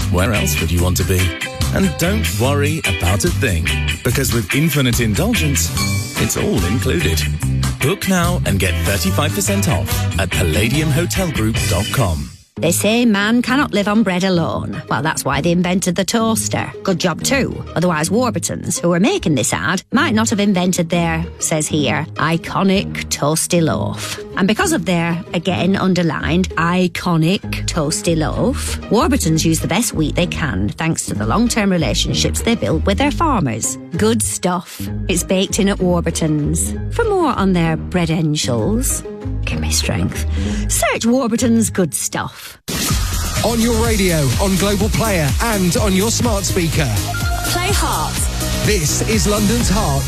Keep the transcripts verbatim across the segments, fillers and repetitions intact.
where else would you want to be? And don't worry about a thing, because with Infinite Indulgence, it's all included. Book now and get thirty-five percent off at palladium hotel group dot com. They say man cannot live on bread alone. Well, that's why they invented the toaster. Good job too. Otherwise, Warburtons, who are making this ad, might not have invented their, says here, iconic toasty loaf. And because of their, again underlined, iconic toasty loaf, Warburtons use the best wheat they can thanks to the long-term relationships they built with their farmers. Good stuff. It's baked in at Warburtons. For more on their breadentials, give me strength, search Warburton's Good Stuff. On your radio, on Global Player and on your smart speaker. Play Heart. This is London's Heart.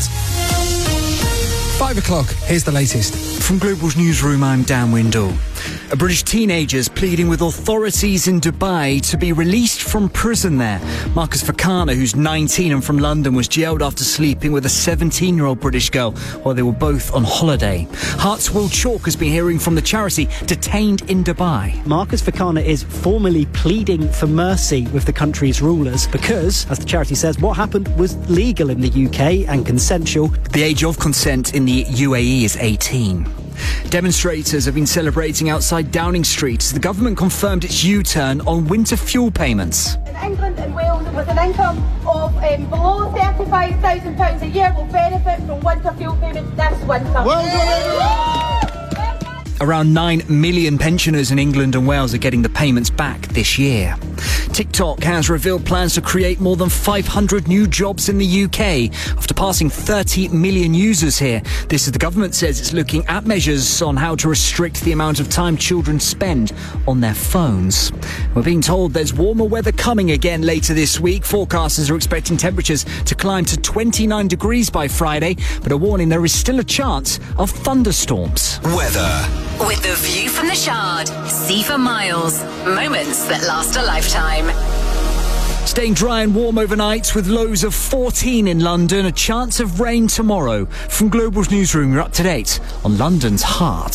Five o'clock, here's the latest. From Global's newsroom, I'm Dan Windle. A British teenager is pleading with authorities in Dubai to be released from prison there. Marcus Fakana, who's nineteen and from London, was jailed after sleeping with a seventeen-year-old British girl while they were both on holiday. Hearts Will Chalk has been hearing from the charity detained in Dubai. Marcus Fakana is formally pleading for mercy with the country's rulers because, as the charity says, what happened was legal in the U K and consensual. The age of consent in the U A E is eighteen. Demonstrators have been celebrating outside Downing Street as the government confirmed its U-turn on winter fuel payments. In England and Wales, with an income of um, below thirty-five thousand pounds a year will benefit from winter fuel payments this winter. Well done, Around nine million pensioners in England and Wales are getting the payments back this year. TikTok has revealed plans to create more than five hundred new jobs in the U K after passing thirty million users here. This is the government says it's looking at measures on how to restrict the amount of time children spend on their phones. We're being told there's warmer weather coming again later this week. Forecasters are expecting temperatures to climb to twenty-nine degrees by Friday, but a warning there is still a chance of thunderstorms. Weather. With the view from the Shard, see for miles. Moments that last a lifetime. Staying dry and warm overnight with lows of fourteen in London. A chance of rain tomorrow. From Global's newsroom, you're up to date on London's Heart.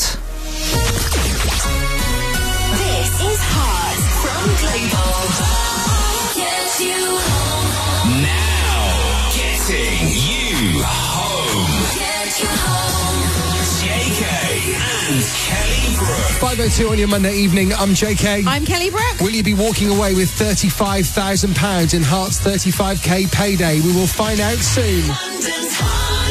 This is Heart from Global. Get you home. Now, getting you home. Get you home. J K and Kelly Brook. five oh two on your Monday evening, I'm J K. I'm Kelly Brook. Will you be walking away with thirty-five thousand pounds in Heart's thirty-five k payday? We will find out soon. London's Heart.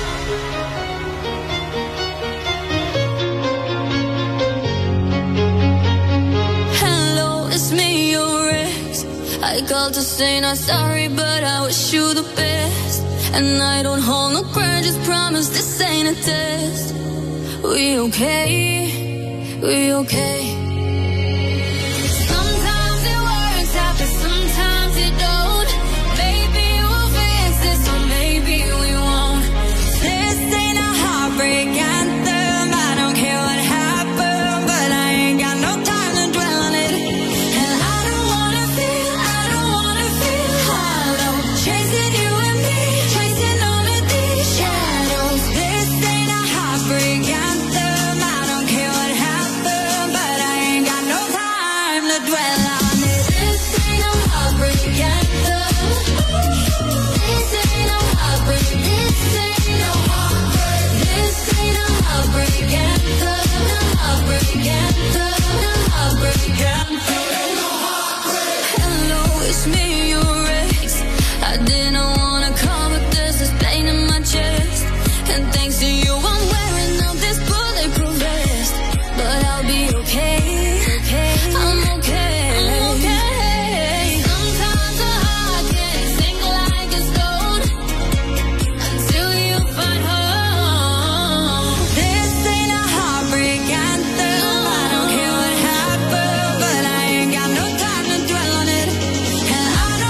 Hello, it's me, your ex. I called to say not sorry, but I wish you the best. And I don't hold no grudges, promise this ain't a test. We okay, we okay. Sometimes it works out, but sometimes it don't. Maybe we'll fix this, or maybe we won't. This ain't a heartbreak anthem. I don't care what happened, but I ain't got no time to dwell on it. And I don't wanna feel, I don't wanna feel hollow. Chasing you and me, chasing all of these shadows. This ain't a heartbreak anthem. I don't care what happened, but I ain't got no time to dwell on it. This ain't a heartbreak anthem. This ain't a heartbreak. This ain't no heartbreak. This ain't a heartbreak anthem. A heartbreak anthem. A heartbreak anthem. Hello, it's me, your ex. I didn't wanna call, but there's this pain in my chest. And thanks to you, I'm wearing out this bulletproof vest. But I'll be okay, okay. I'm okay, I'm okay. Sometimes a heart can sink like a stone until you find home. This ain't a heartbreak anthem. I don't care what happened, but I ain't got no time to dwell on it. And I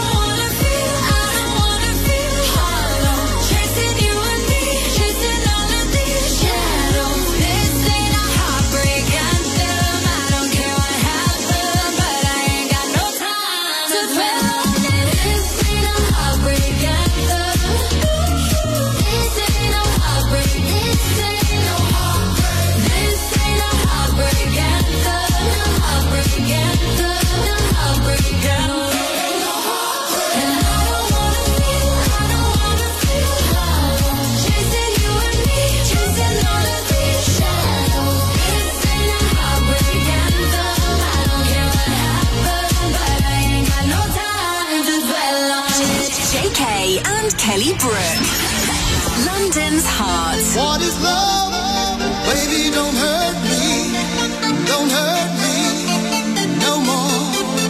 and Kelly Brook. London's heart. What is love? Baby, don't hurt me. Don't hurt me no more.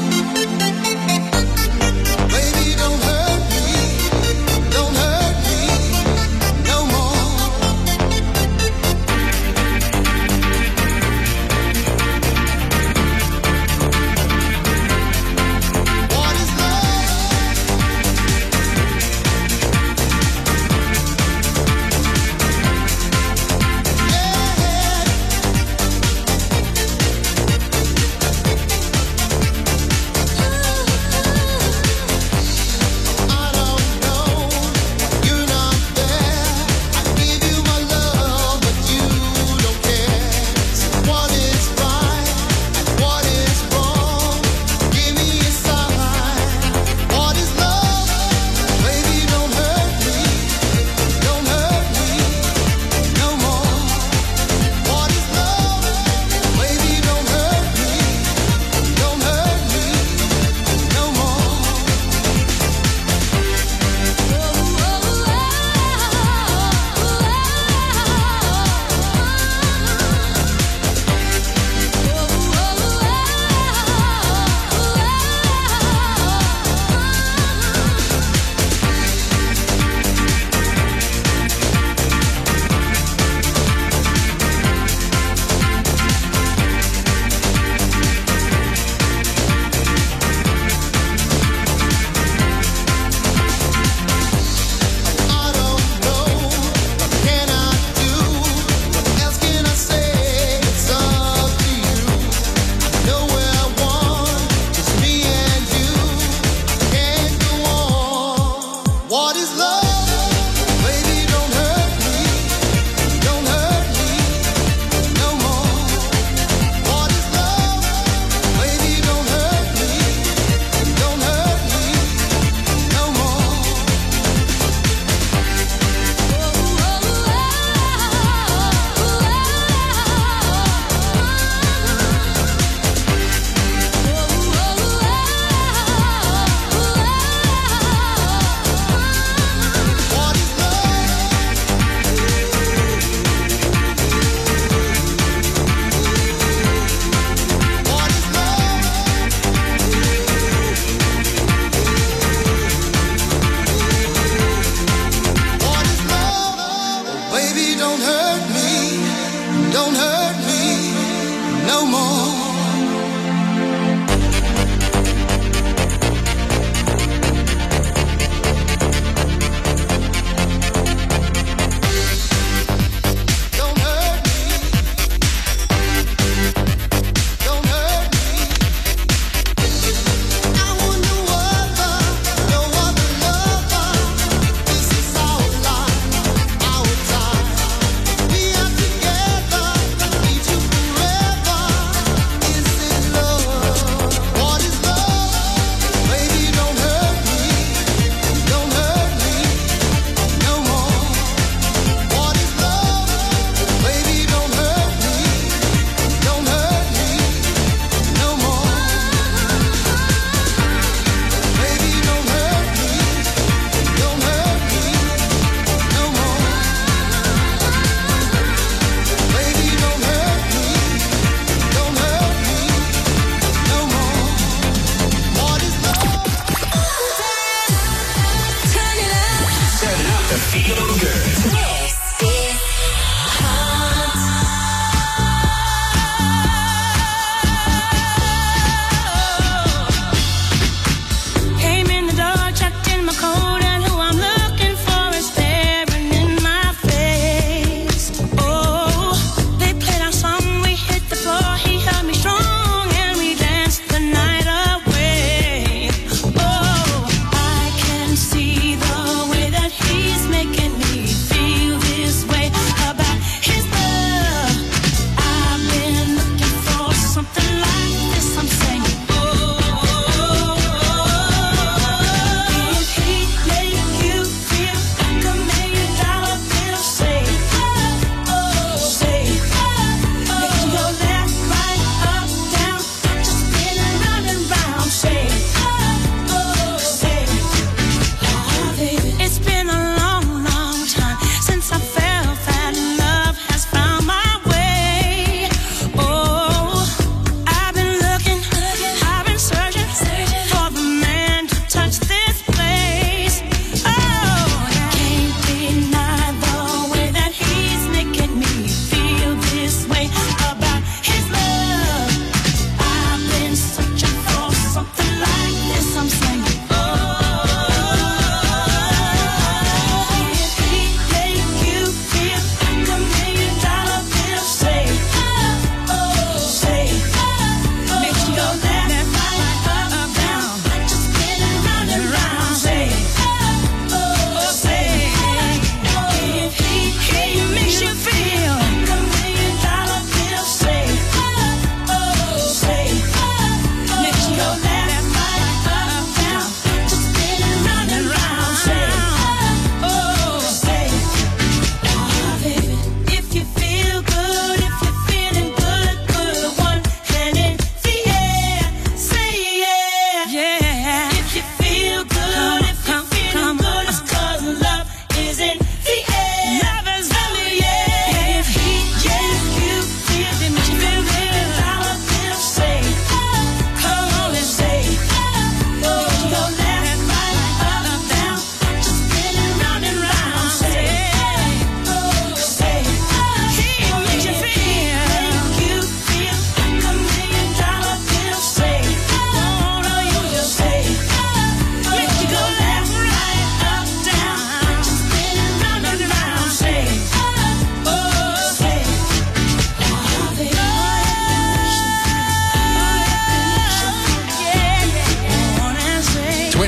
Baby, don't hurt me. Don't hurt me no more. What is love?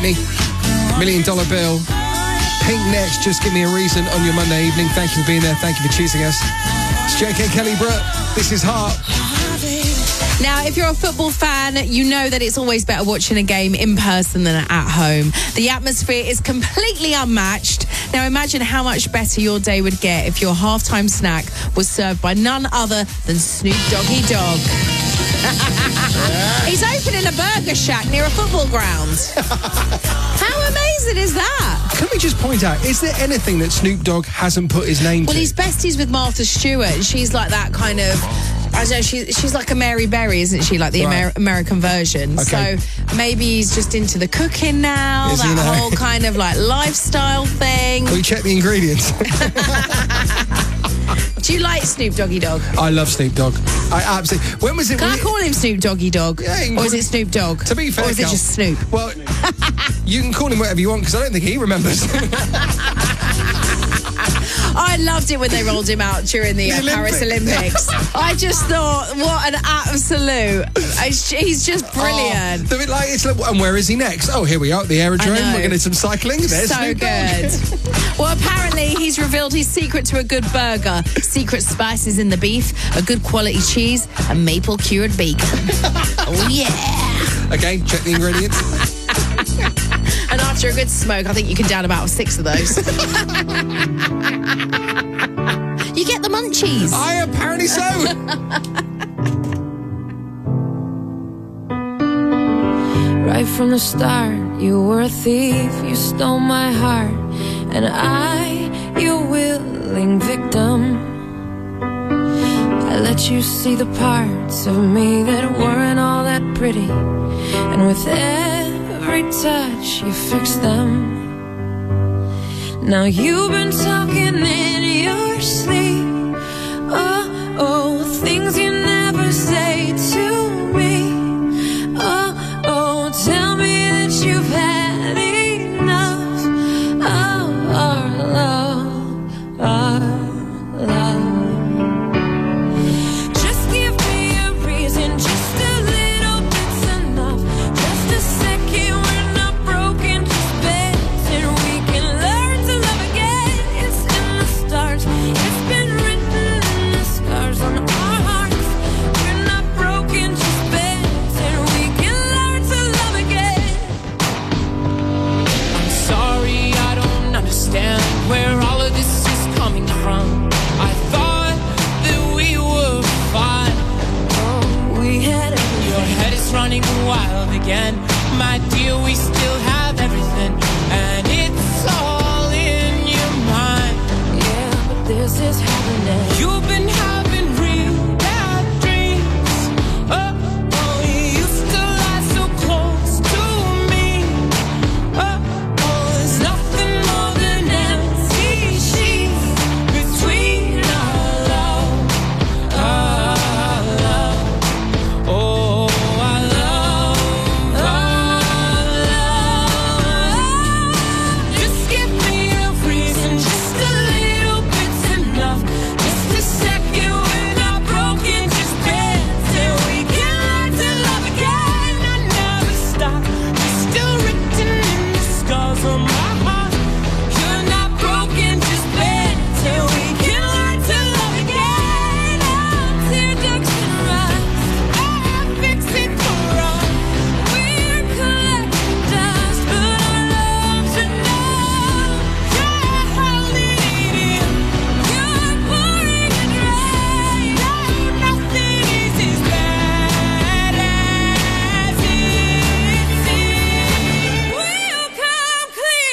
Whitney, Million Dollar Bill. Pink next, Just Give Me a Reason on your Monday evening. Thank you for being there. Thank you for choosing us. It's J K Kelly Brook. This is Heart. Now, if you're a football fan, you know that it's always better watching a game in person than at home. The atmosphere is completely unmatched. Now, imagine how much better your day would get if your halftime snack was served by none other than Snoop Doggy Dogg. He's opening a burger shack near a football ground. How amazing is that? Can we just point out, is there anything that Snoop Dogg hasn't put his name Well, to? he's besties with Martha Stewart, and she's like that kind of... I don't know, she, she's like a Mary Berry, isn't she? Like the Right. Amer- American version. Okay. So maybe he's just into the cooking now, Is he that now? whole kind of like lifestyle thing. Can we check the ingredients? Do you like Snoop Doggy Dogg? I love Snoop Dogg. I absolutely... When was it... Can I call him Snoop Doggy Dogg? Yeah, you can or call is it him- Snoop Dogg? To be fair, Or is it Cal- just Snoop? Well, you can call him whatever you want, because I don't think he remembers. I loved it when they rolled him out during the, The uh, Paris Olympics. Olympics. I just thought, what an absolute... He's just brilliant. Oh, the bit like, it's like, and where is he next? Oh, here we are at the aerodrome. I know. We're going to do some cycling. There's So Snoop Dogg. good. Well, apparently he's revealed his secret to a good burger. Secret spices in the beef, a good quality cheese, and maple cured bacon. Oh, yeah. Okay, check the ingredients. And after a good smoke, I think you can down about six of those. You get the munchies. I apparently so. Right from the start, you were a thief, you stole my heart, and I, your willing victim. I let you see the parts of me that weren't all that pretty, and with every touch you fixed them. Now you've been talking in your sleep, oh, oh, things you never say to me. Oh, oh, tell me that you've had enough of our love, our love. Just give me a reason, just a little bit's enough. Just a second, we're not broken, just better. We can learn to love again. It's in the stars, it's been written in the scars on our hearts. We're not broken, just better. We can learn to love again. I'm sorry, I don't understand where all of this is coming from. I thought that we were fine. Oh, we had everything. Your head is running wild again. My dear, we still have everything. And it's all in your mind. Yeah, but this is happening. You've been having real bad dreams. Oh, oh, you used to lie so close to me. Oh, oh, there's nothing more than empty sheets between our love, our love. Oh, our love, our love. Just give me a reason, just a little bit's enough. Just a second, we're not broken, just better. We can learn to love again. I never stop. You're still written in the scars on my heart. You're not broken, just better. We can learn to love again. Our teardrops can rise. I'll fix it for us. We're collecting dust, but our love's enough. You're holding it in. You're pouring it right. Oh, nothing is as bad as it seems. We'll come clean.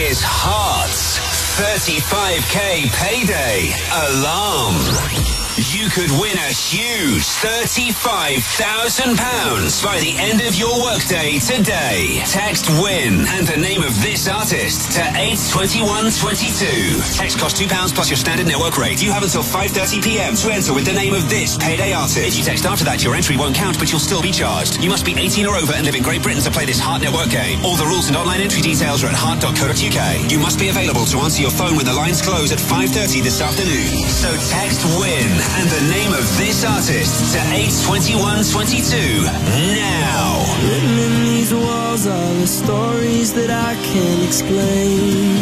is Hearts thirty-five K payday alarm. You could win a huge thirty-five thousand pounds by the end of your workday today. Text WIN and the name of this artist to eight twenty-one twenty-two. Text costs two pounds plus your standard network rate. You have until five thirty p.m. to enter with the name of this payday artist. If you text after that, your entry won't count, but you'll still be charged. You must be eighteen or over and live in Great Britain to play this Heart Network game. All the rules and online entry details are at heart dot co dot uk. You must be available to answer your phone when the lines close at five thirty this afternoon. So text WIN and the name of this artist to eight twenty-one twenty-two now. Written in these walls are the stories that I can't explain.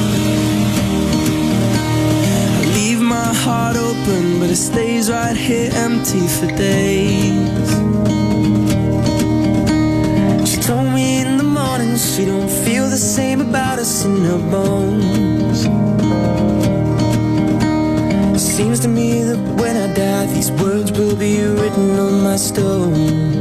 I leave my heart open, but it stays right here empty for days. She told me in the morning she don't feel the same about us in her bones. Seems to me that when I die, these words will be written on my stone.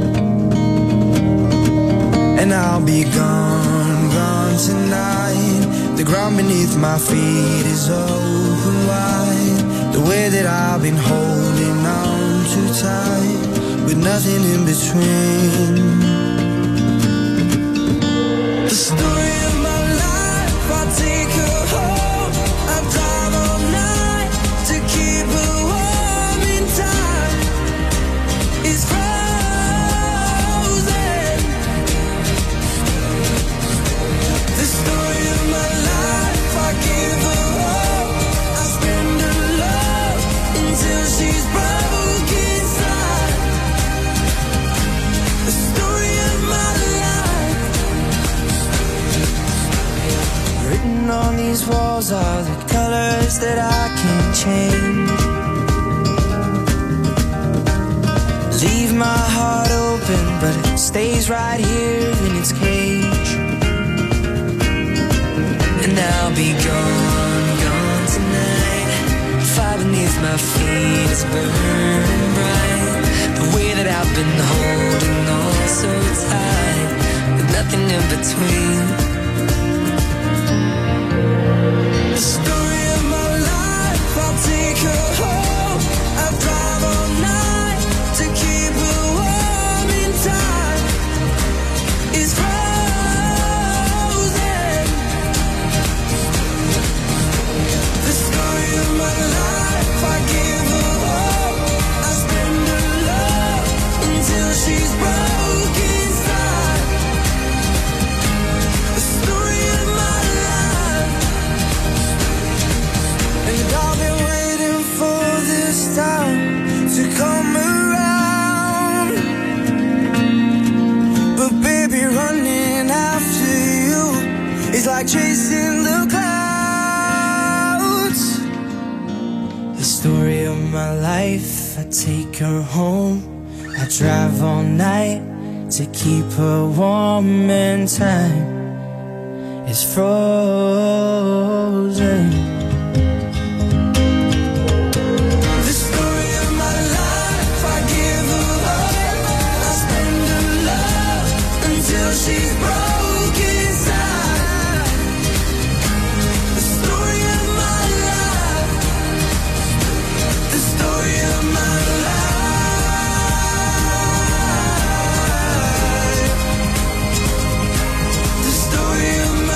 And I'll be gone, gone tonight. The ground beneath my feet is open wide. The way that I've been holding on too tight, with nothing in between. The story of my life, I'll take her home. I'll drive all night to keep her warm in time. It's frozen. The story of my life, I give her hope. I spend her love until she's broke inside. The story of my life. Written on these walls are the colors that I can't change. Leave my heart open, but it stays right here in its cage. And I'll be gone, gone tonight. Fire beneath my feet is burning bright. The way that I've been holding on so tight, with nothing in between. The story of my life, I'll take her home. I'll drive all night to keep her warm in time. It's frozen. The story of my life, I give her hope. I spend her love until she's broke inside. The story of my life. And I've been waiting for this time to come around. But baby, running after you is like chasing the clouds. The story of my life, I take her home. I drive all night to keep her warm in time. It's frozen. The story of my life, I give her hope. I spend her love until she's broke inside. The story of my life. The story of my life. The story of my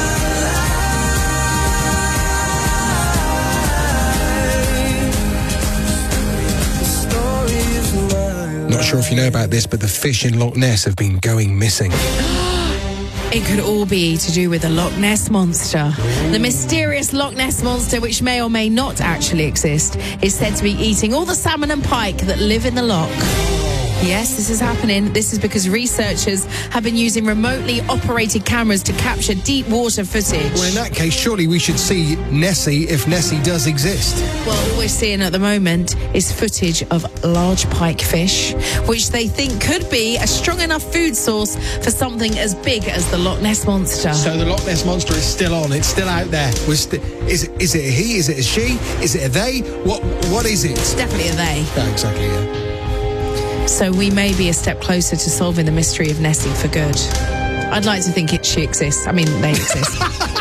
Not sure if you know about this, but the fish in Loch Ness have been going missing. It could all be to do with the Loch Ness Monster. The mysterious Loch Ness Monster, which may or may not actually exist, is said to be eating all the salmon and pike that live in the loch. Yes, this is happening. This is because researchers have been using remotely operated cameras to capture deep water footage. Well, in that case, surely we should see Nessie if Nessie does exist. Well, all we're seeing at the moment is footage of large pike fish, which they think could be a strong enough food source for something as big as the Loch Ness Monster. So the Loch Ness Monster is still on. It's still out there. We're sti- is, it, is it a he? Is it a she? Is it a they? What What is it? It's definitely a they. Yeah, exactly, yeah. So we may be a step closer to solving the mystery of Nessie for good. I'd like to think it she exists. I mean, they exist.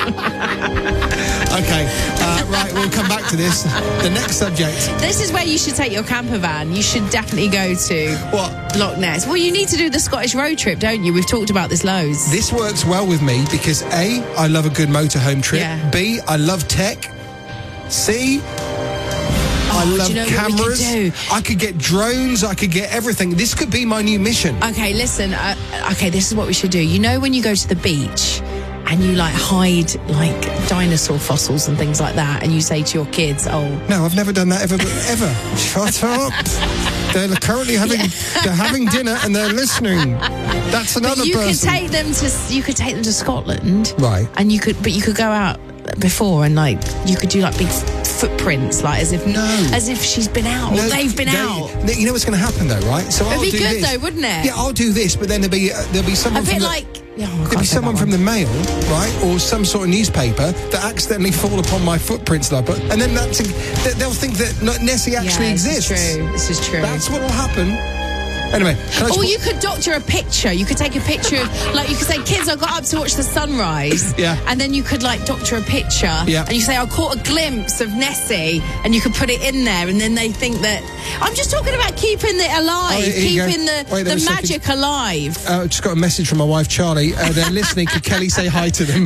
Okay, uh, right, we'll come back to this. The next subject. This is where you should take your camper van. You should definitely go to what? Loch Ness. Well, you need to do the Scottish road trip, don't you? We've talked about this loads. This works well with me because A, I love a good motorhome trip. Yeah. B, I love tech. C, I Oh, love do you know what we could cameras. do? I could get drones. I could get everything. This could be my new mission. Okay, listen. Uh, okay, this is what we should do. You know when you go to the beach and you like hide like dinosaur fossils and things like that, and you say to your kids, "Oh, No, I've never done that ever. Ever. Shut up. They're currently having they're having dinner and they're listening. That's another but you person. could take them to you could take them to Scotland, Right. And you could, but you could go out before and like you could do like big f- footprints, like as if No. as if she's been out or No, they've been they- out. they- You know what's going to happen though, right? So It'd I'll be do good this. though, wouldn't it? Yeah, I'll do this, but then there'll be uh, there'll be A someone bit from the, like yeah, I there'll can't be say someone that from one. the Mail, right, or some sort of newspaper that accidentally fall upon my footprints that I put, and then that's they- they'll think that N- Nessie actually yeah, this exists. Is true. This is true. That's what'll happen. Anyway, can I just Or put- you could doctor a picture. You could take a picture of, like, you could say, kids, I got up to watch the sunrise. Yeah. And then you could, like, doctor a picture. Yeah. And you say, I caught a glimpse of Nessie. And you could put it in there. And then they think that. I'm just talking about keeping it alive, Oh, here you go. keeping the, Wait there the a second. magic alive. Uh, I just got a message from my wife Charlie. Uh, they're listening. Could Kelly say hi to them?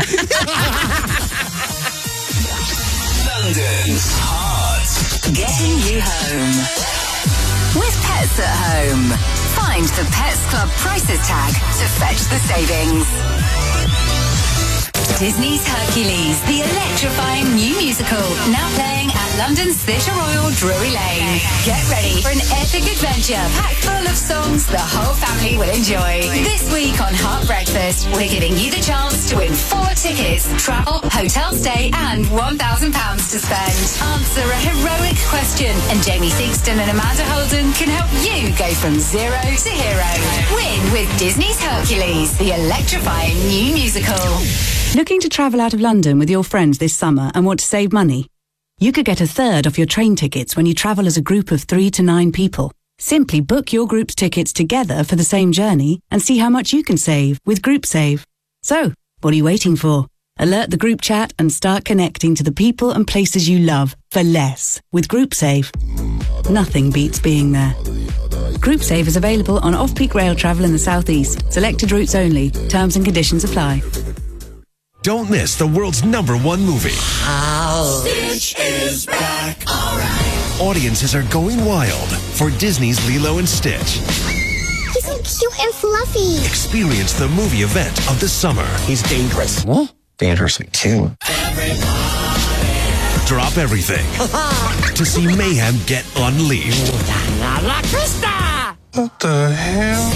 London's Heart. Getting you home. With Pets at Home. Find the Pets Club prices tag to fetch the savings. Disney's Hercules, the electrifying new musical, now playing at London's Theatre Royal, Drury Lane. Get ready for an epic adventure packed full of songs the whole family will enjoy. This week on Heart Breakfast, we're giving you the chance to win four tickets, travel, hotel stay, and one thousand pounds to spend. Answer a heroic question, and Jamie Theakston and Amanda Holden can help you go from zero to hero. Win with Disney's Hercules, the electrifying new musical. Looking to travel out of London with your friends this summer and want to save money? You could get a third off your train tickets when you travel as a group of three to nine people. Simply book your group's tickets together for the same journey and see how much you can save with GroupSave. So, what are you waiting for? Alert the group chat and start connecting to the people and places you love for less with GroupSave. Nothing beats being there. GroupSave is available on off-peak rail travel in the southeast. Selected routes only. Terms and conditions apply. Don't miss the world's number one movie. Stitch is back. All right. Audiences are going wild for Disney's Lilo and Stitch. He's so cute and fluffy. Experience the movie event of the summer. He's dangerous. What? Dangerous too. Drop everything to see mayhem get unleashed. What the hell?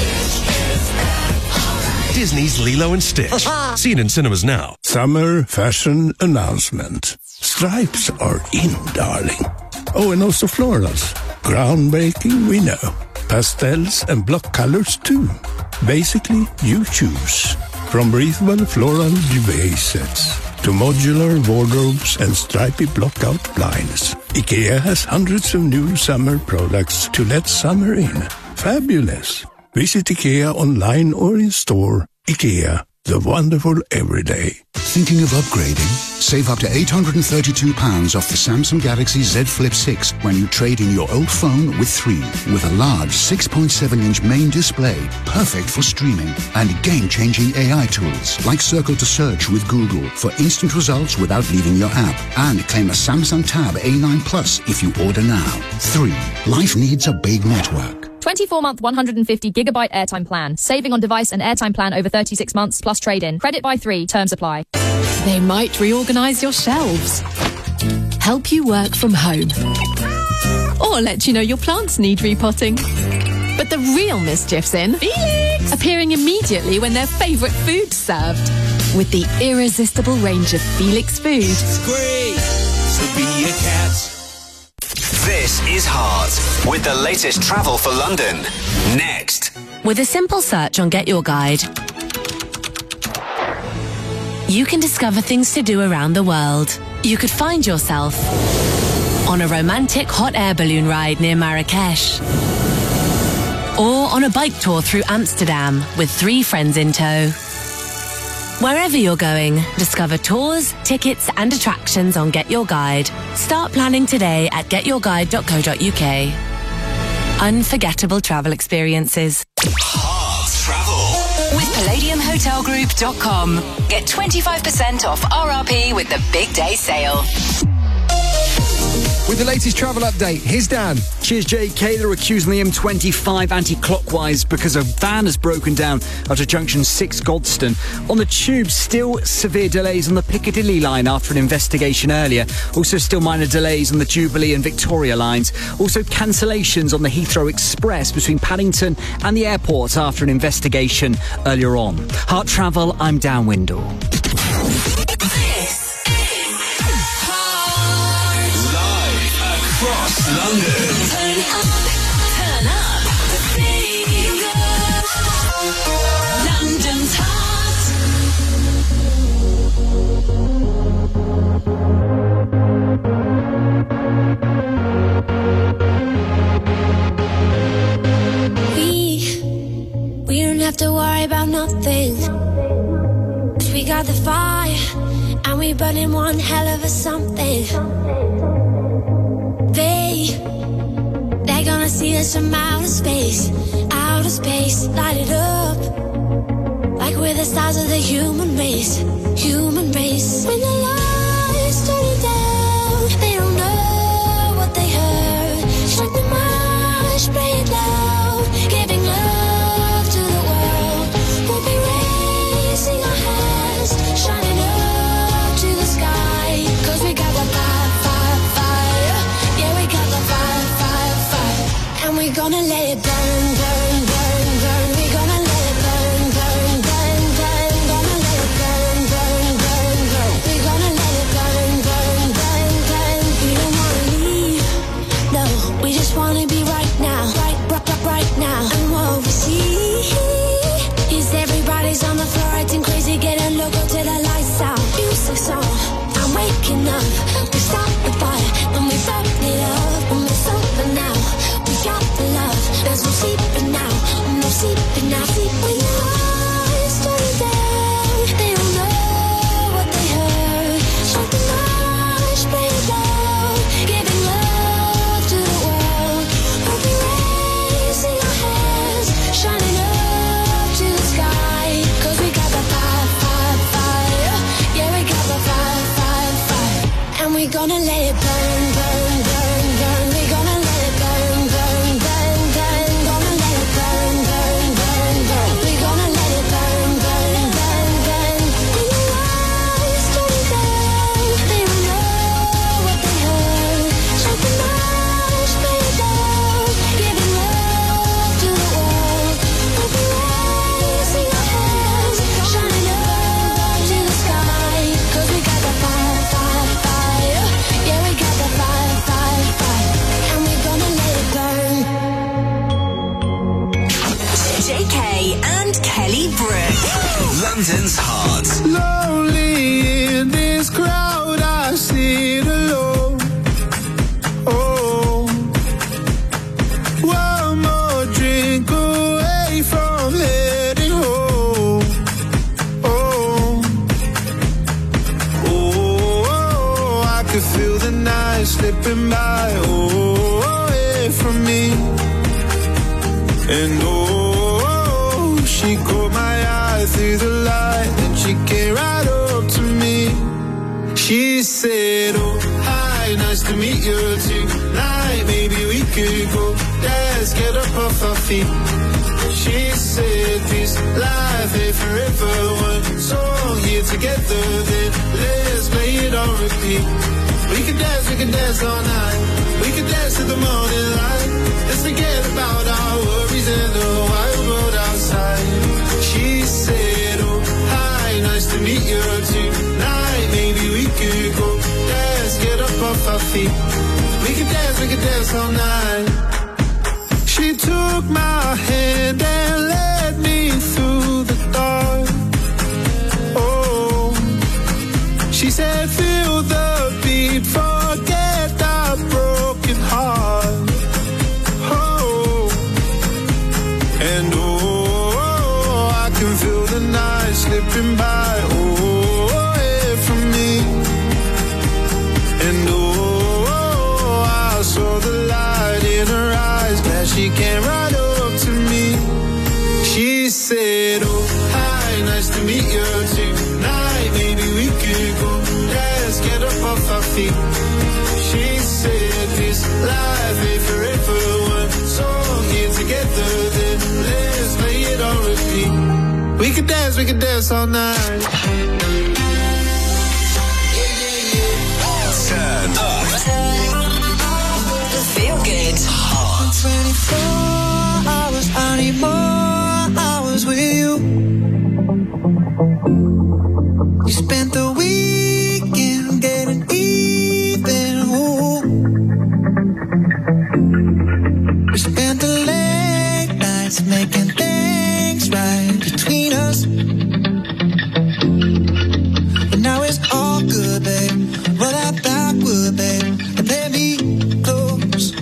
Disney's Lilo and Stitch. Seen in cinemas now. Summer fashion announcement. Stripes are in, darling. Oh, and also florals. Groundbreaking, we know. Pastels and block colors, too. Basically, you choose. From breathable floral duvet sets to modular wardrobes and stripy blockout blinds, IKEA has hundreds of new summer products to let summer in. Fabulous. Visit IKEA online or in store. IKEA, the wonderful everyday. Thinking of upgrading? Save up to eight hundred thirty-two pounds off the Samsung Galaxy Z Flip six when you trade in your old phone with three. With a large six point seven inch main display, perfect for streaming, and game-changing A I tools like Circle to Search with Google for instant results without leaving your app. And claim a Samsung Tab A nine Plus if you order now. three. Life needs a big network. twenty-four month one hundred fifty gigabyte airtime plan. Saving on device and airtime plan over thirty-six months plus trade-in. Credit by three. Terms apply. They might reorganise your shelves, help you work from home, or let you know your plants need repotting. But the real mischief's in Felix! Appearing immediately when their favourite food's served. With the irresistible range of Felix food. It's great to be a cat. This is Heart with the latest travel for London. Next. With a simple search on Get Your Guide, you can discover things to do around the world. You could find yourself on a romantic hot air balloon ride near Marrakesh, or on a bike tour through Amsterdam with three friends in tow. Wherever you're going, discover tours, tickets and attractions on Get Your Guide. Start planning today at get your guide dot co dot uk. Unforgettable travel experiences. Heart Travel With palladium hotel group dot com. Get twenty-five percent off R R P with the big day sale. With the latest travel update, here's Dan. Cheers, J K. They're accusing the M twenty-five anti-clockwise because a van has broken down after junction six Godstone. On the tube, still severe delays on the Piccadilly line after an investigation earlier. Also still minor delays on the Jubilee and Victoria lines. Also cancellations on the Heathrow Express between Paddington and the airport after an investigation earlier on. Heart Travel, I'm Dan Windle. Across London. Turn up, turn up the speakers. London's heart. We, we don't have to worry about nothing. 'Cause we got the fire, and we burning one hell of a something. They, they're gonna see us from outer space, outer space, light it up, like we're the stars of the human race, human race. When the lights turn it down, they don't know what they heard. Strike the march, play it loud, giving love to the world. We'll be raising our hands, shining up to the sky, 'cause we got the fire, fire, fire. Yeah, we got the fire, fire, fire. And we're gonna let it burn, burn, burn, burn. We're gonna let it burn, burn, burn, burn. Gonna let it burn, burn, burn, burn. We're gonna let it burn, burn, burn, burn. We don't wanna leave, no. We just wanna be right now, right, right, right, right now. And what we see is everybody's on the floor acting crazy, getting local till the lights out. Music's on, I'm waking up. We stop the fire and we burn it up. And it's over now. We got the love. There's no sleeping now. No sleeping now. Sleep when the lights turn it down. They don't know what they heard. Strike the march, play it loud, giving love to the world. We'll be raising our hands, shining up to the sky. 'Cause we got the fire, fire, fire. Yeah, we got the fire, fire, fire. And we're gonna let it burn, burn, burn, burn. We're gonna let it burn, burn, burn, burn. Gonna let it burn, burn, burn, burn. We're gonna let it burn, burn, burn, burn. When the lights turn it down, they don't know what they heard. Strike the march, play it loud, giving love to the world. We'll be raising our hands, shining up to the sky. 'Cause we got the fire, fire, fire. Yeah, we got the fire, fire, fire. And we're gonna let it burn. J K and Kelly Brook. London's heart. Lonely in this crowd, I sit alone. Oh, one more drink away from heading home. Oh, oh, I could feel the night slipping by. Oh, away from me. And oh, she caught my eye through the light, and she came right up to me. She said, oh, hi, nice to meet you tonight. Maybe we could go dance, get up off our feet. She said, this life ain't forever. One song here together, then let's play it on repeat. We can dance, we can dance all night. We can dance to the morning light. Let's forget about our worries and the wild world outside. She said, oh, hi, nice to meet you tonight. Maybe we could go dance, get up off our feet. We can dance, we can dance all night. She took my hand and led me through the dark. Oh, she said, feel the beat, forget that broken heart. Oh, and oh, I can feel the night slipping by. came right up to me. She said, oh, hi, nice to meet you tonight. Maybe we could go, let's get up off our feet. She said, this life ain't forever. One song here together, then let's play it on repeat. We could dance, we could dance all night. Turn up. Feel good. twenty-four hours, I need more hours with you. You spent the weekend getting even. Ooh. We spent the late nights making things right between us. But now it's all good, babe. Roll that backward, babe, and play me close.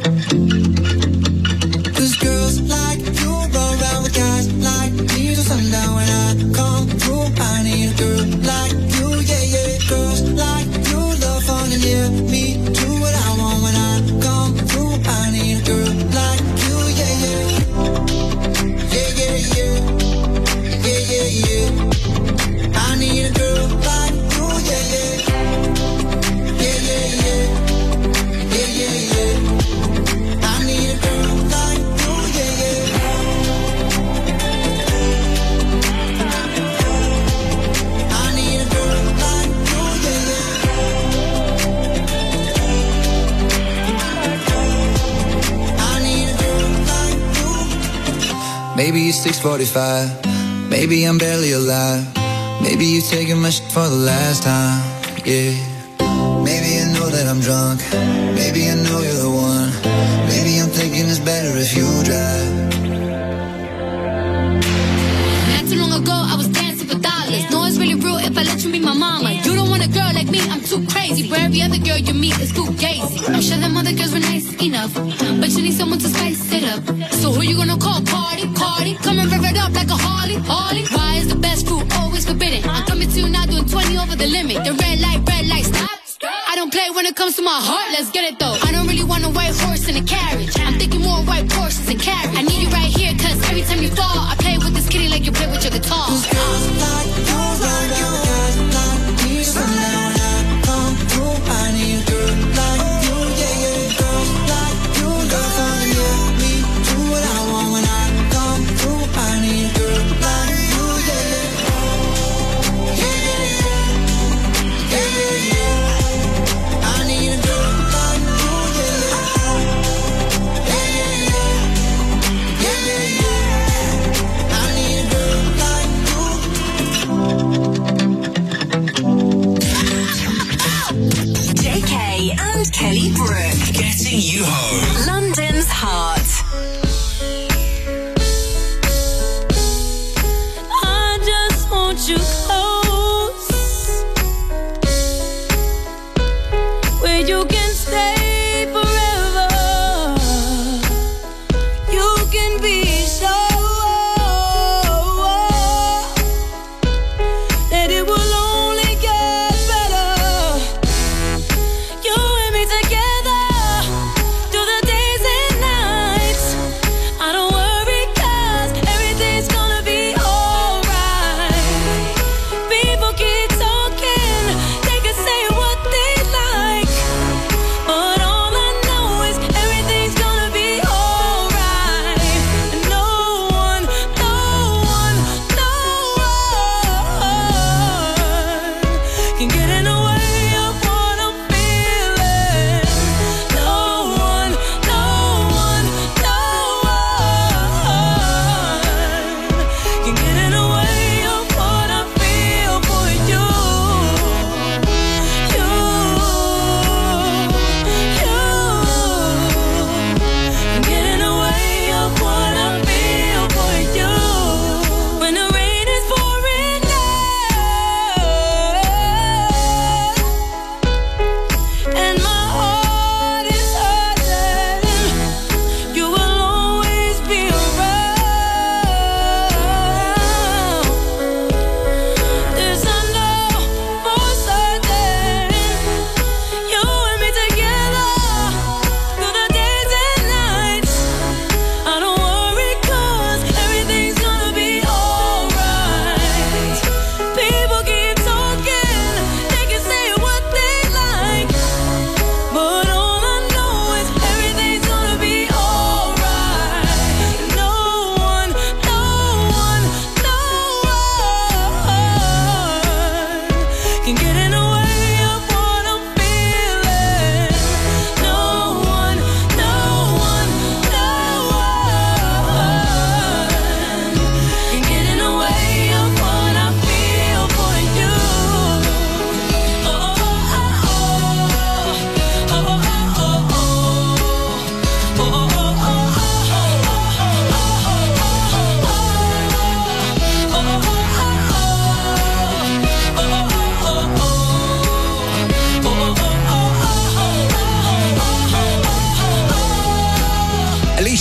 Cause girls like you run around with guys like me till sundown. When I come through, I need a girl like you, yeah, yeah. Girls like you love fun and yeah, me do what I want. When I come through, I need a girl like you, yeah, yeah. Yeah, yeah, yeah. Yeah, yeah, yeah. I need a girl like you, yeah, yeah. Yeah, yeah, yeah. Yeah, yeah, yeah. I need a girl like you, yeah, yeah. I need a girl like you, yeah, yeah. I need a girl like you. Maybe it's six forty-five. Maybe I'm barely alive. Maybe you're taking my shit for the last time. Yeah. Maybe I know that I'm drunk. Maybe I know you're the one. Maybe I'm thinking it's better if you drive. Not too long ago, I was dancing for dollars. No, it's really real if I let you be my mama. You don't want a girl like me, I'm too crazy. For every other girl you meet is too gazy. I'm sure them other girls were nice enough, but you need someone to spice it up. So who you gonna call? Cardi, Cardi. Come and rev it up like a Harley, Harley. Why is the best food always forbidden? I'm coming to you now doing twenty over the limit. The red light, red light, stop. I don't play when it comes to my heart, let's get it though. I don't really want a white horse in a carriage. I'm thinking more white horses and carriage. I need you right here, cause every time you fall, I play with this kitty like you play with your guitar. Cause girls like you run around with guys like me till sundown. When I come through, I need a girl like you, yeah, yeah. Girls like you love fun, yeah. Me do what I want. When I come through, I need a girl like you, yeah, yeah. Yeah, yeah, yeah. Yeah, yeah, yeah. I need a girl like you, yeah, yeah. Yeah, yeah, yeah. Yeah, yeah, yeah. I need a girl like you,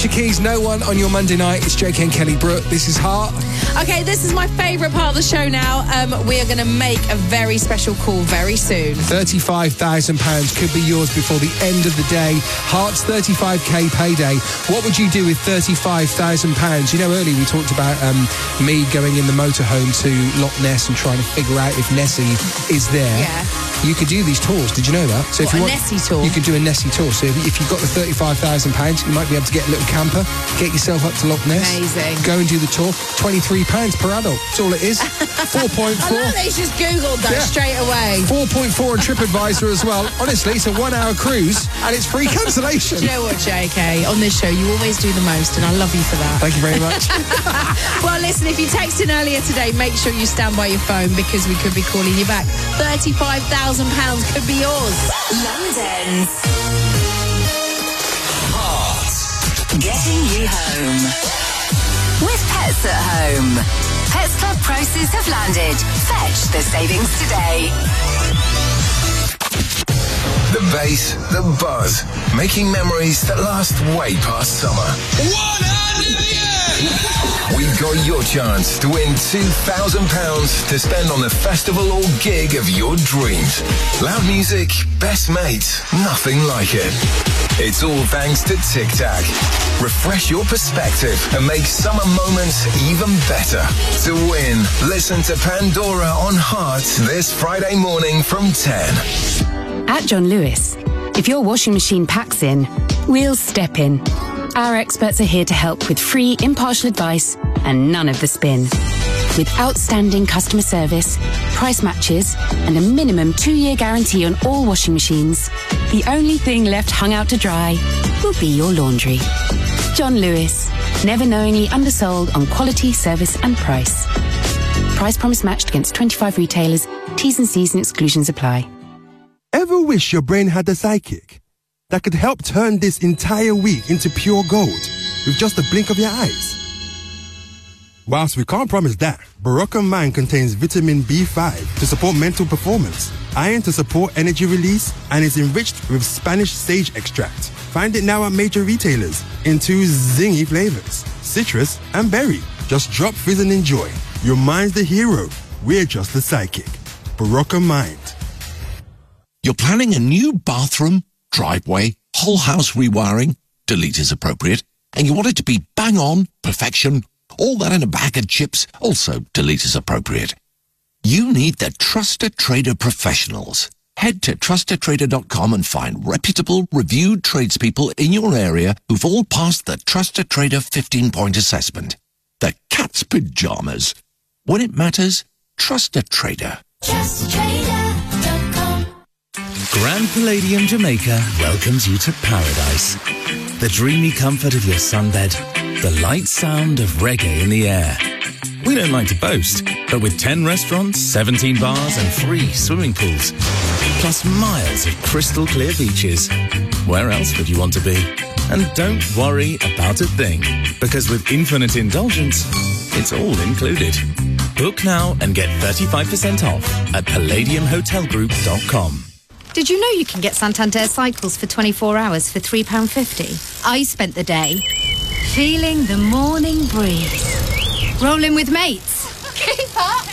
Alicia Keys, No One on your Monday night. It's J K and Kelly Brook. This is Heart. Okay, this is my favourite part of the show now. Um, we are going to make a very special call very soon. thirty-five thousand pounds could be yours before the end of the day. Heart's thirty-five k payday. What would you do with thirty-five thousand pounds? You know, earlier we talked about um, me going in the motorhome to Loch Ness and trying to figure out if Nessie is there. Yeah. You could do these tours. Did you know that? So What, if you a want, Nessie tour? You could do a Nessie tour. So if, if you've got the thirty-five thousand pounds, you might be able to get a little camper, get yourself up to Loch Ness. Amazing. Go and do the tour. twenty-three pounds per adult. That's all it is. four point I four. love that he's just Googled that Yeah. straight away. four point four on TripAdvisor as well. Honestly, it's a one-hour cruise and it's free cancellation. Do you know what, J K? On this show, you always do the most, and I love you for that. Thank you very much. Well, listen, if you texted in earlier today, make sure you stand by your phone because we could be calling you back. thirty-five thousand pounds could be yours. London's Heart. Getting you home. With Pets at Home. Pets Club prices have landed. Fetch the savings today. The bass, the buzz, making memories that last way past summer. We've got your chance to win two thousand pounds to spend on the festival or gig of your dreams. Loud music, best mates, nothing like it. It's all thanks to Tic Tac. Refresh your perspective and make summer moments even better. To win, listen to Pandora on Heart this Friday morning from ten. At John Lewis, if your washing machine packs in, we'll step in. Our experts are here to help with free, impartial advice and none of the spin. With outstanding customer service, price matches, and a minimum two-year guarantee on all washing machines, the only thing left hung out to dry will be your laundry. John Lewis, never knowingly undersold on quality, service and price. Price promise matched against twenty-five retailers. T's and C's and exclusions apply. Ever wish your brain had a sidekick that could help turn this entire week into pure gold with just a blink of your eyes? Whilst we can't promise that, Barocca Mind contains vitamin B five to support mental performance, iron to support energy release, and is enriched with Spanish sage extract. Find it now at major retailers in two zingy flavors, citrus and berry. Just drop fizz and enjoy. Your mind's the hero. We're just the sidekick. Barocca Mind. You're planning a new bathroom, driveway, whole house rewiring, delete is appropriate, and you want it to be bang on, perfection, all that in a bag of chips, also delete is appropriate. You need the Trusted Trader professionals. Head to trusted trader dot com and find reputable, reviewed tradespeople in your area who've all passed the Trusted Trader fifteen-point assessment. The cat's pajamas. When it matters, trust a trader. Trust Trader dot com. Grand Palladium Jamaica welcomes you to paradise. The dreamy comfort of your sunbed, the light sound of reggae in the air. We don't like to boast, but with ten restaurants, seventeen bars and three swimming pools, plus miles of crystal clear beaches, where else would you want to be? And don't worry about a thing, because with infinite indulgence, it's all included. Book now and get thirty-five percent off at palladium hotel group dot com. Did you know you can get Santander cycles for twenty-four hours for three pounds fifty? I spent the day feeling the morning breeze, rolling with mates. Keep up!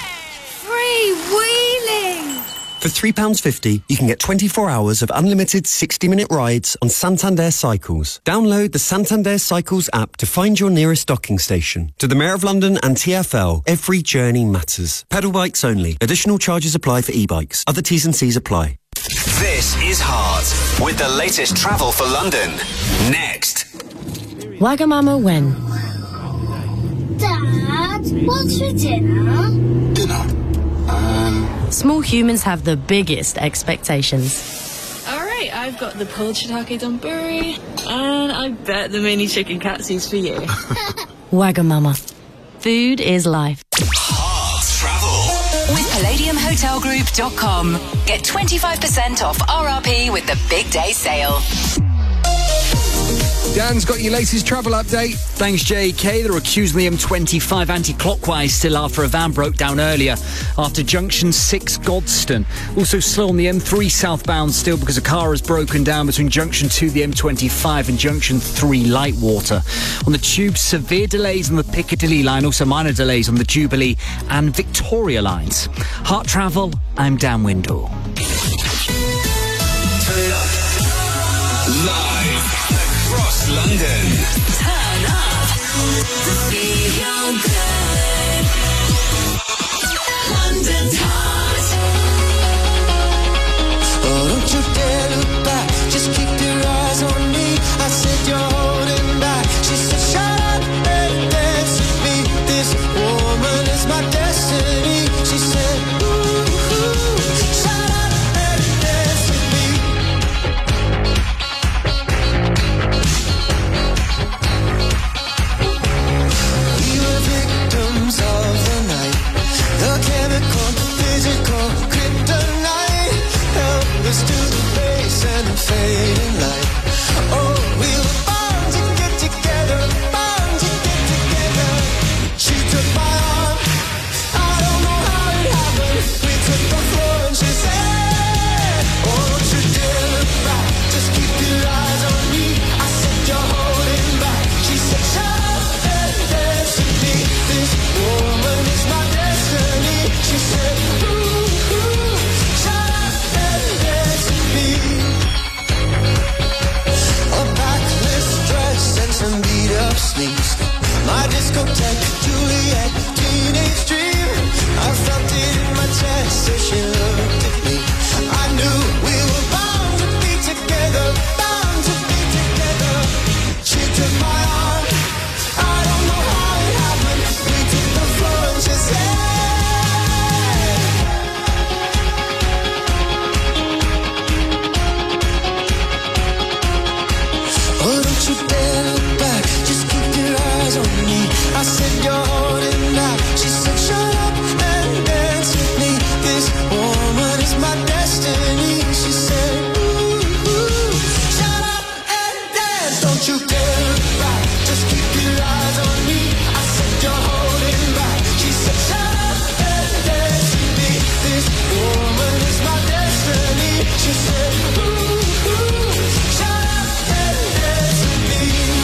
Free-wheeling! For three pounds fifty, you can get twenty-four hours of unlimited sixty-minute rides on Santander Cycles. Download the Santander Cycles app to find your nearest docking station. To the Mayor of London and T F L, every journey matters. Pedal bikes only. Additional charges apply for e-bikes. Other T's and C's apply. This is Heart with the latest travel for London. Next. Wagamama when? Dad, what's for dinner? Dinner. Um. Small humans have the biggest expectations. All right, I've got the pulled shiitake donburi, and I bet the mini chicken katsu's for you. Wagamama. Food is life. Heart travel. With palladium hotel group dot com. Get twenty-five percent off R R P with the big day sale. Dan's got your latest travel update. Thanks, J K. They're accusing the M twenty-five anti-clockwise still after a van broke down earlier after junction six Godstone. Also slow on the M three southbound still because a car has broken down between junction two the M twenty-five and junction three Lightwater. On the tube, severe delays on the Piccadilly line, also minor delays on the Jubilee and Victoria lines. Heart Travel, I'm Dan Windle. Live across London. Turn up to feel good. London Talks. Oh, don't you dare look back. Just keep your eyes on me. I said you're holding back. She said, shut up and dance with me. This woman is my destiny. She said, ooh, ooh, shut up and dance with me. We were victims of the night. The chemical, physical, kryptonite. Help us to the base and the fading light. Oh, we were bound to get together, bound to get together. She took my arm, I don't know how it happened. We took the floor and she said, oh, don't you dare look back, just keep your eyes on me. I said you're holding back. She said shut up and dance with me. This woman is my destiny. She said ooh, ooh, shut up and dance with me. A backless dress and some beat up sleeves. My discotheque, Juliet, teenage dream. I felt it in my chest as she looked at me. I knew we were bound to be together, bound to be together. She took my arm, I don't know how it happened. We took the floor and she said, oh, don't you dare look back, just keep your eyes on me. I said you're holding back. She said shut up and dance with me. This woman is my destiny. She said ooh, ooh, shut up and dance. Don't you dare look back, just keep your eyes on me. I said you're holding back. She said shut up and dance with me. This woman is my destiny. She said ooh, ooh, shut up and dance with me.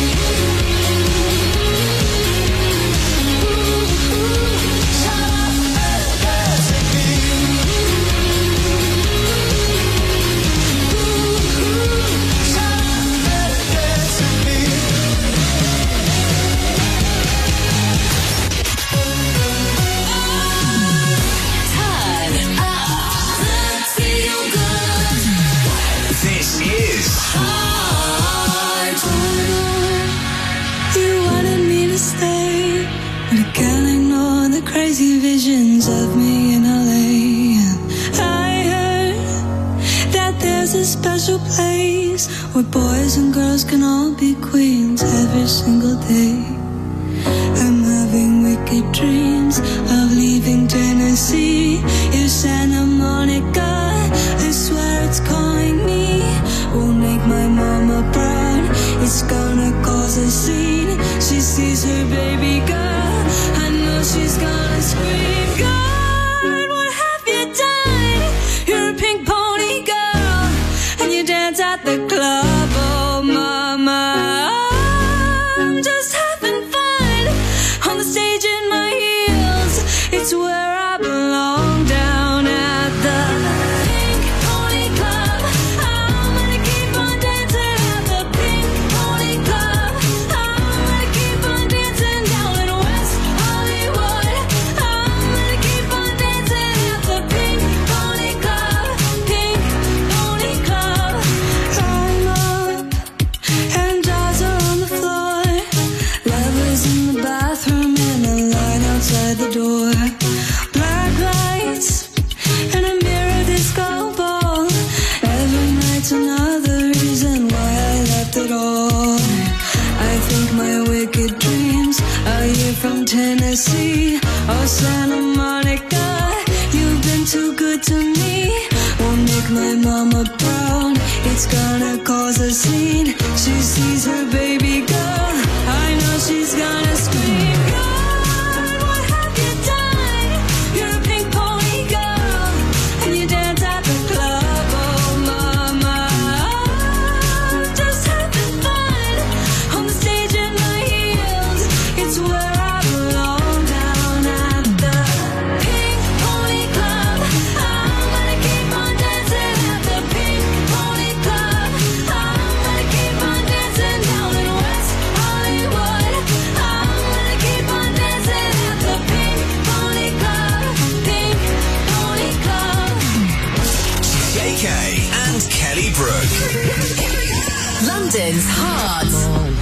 Turn up to feel good. This is Heart. You wanted me to stay, but I can't ignore the crazy visions of me in L A. I heard that there's a special place where boys and girls can all be queens every single day. I'm having wicked dreams of leaving Tennessee. You Santa Monica, I swear it's calling me. Won't make my mama proud, it's gonna cause a scene. She sees her baby girl, I know she's gonna scream. God, what have you done? You're a pink pony girl, and you dance at the club. Oh mama, I'm just having fun on the stage in my heels. It's where I belong, down at the Pink Pony Club. I'm gonna keep on dancing at the Pink Pony Club. I'm gonna keep on dancing down in West Hollywood. I'm gonna keep on dancing at the Pink Pony Club. Pink Pony Club. I'm up and jaws are on the floor. Lovers in the bathroom and a line outside the door. Black lights and a mirror disco ball. Every night's another reason why I left it all. I think my wicked dreams are here from Tennessee. Oh, Santa Monica, you've been too good to me. Won't make my mama proud, It's gonna cause a scene. She sees her baby girl. I know she's gonna scream. God, what have you done? You're a pink pony girl, and you dance at the club. Oh, mama, just having fun on the stage in my heels. It's where I belong, down at the Pink Pony Club. I'm gonna keep on dancing at the Pink Pony Club. I'm gonna keep on dancing down in West Hollywood. I'm gonna keep on dancing at the Pink Pony Club. Pink Pony Club. J K and Kelly Brook. London's Heart.